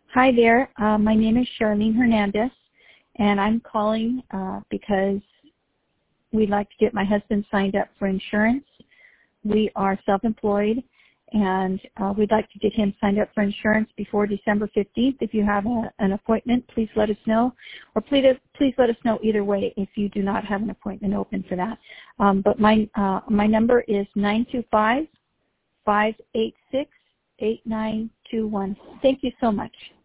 Hi there. My name is Charlene Hernandez, and I'm calling because we'd like to get my husband signed up for insurance. We are self-employed, and we'd like to get him signed up for insurance before December 15th. If you have an appointment, please let us know, or please let us know either way if you do not have an appointment open for that. But my number is 925-586-8921. Thank you so much.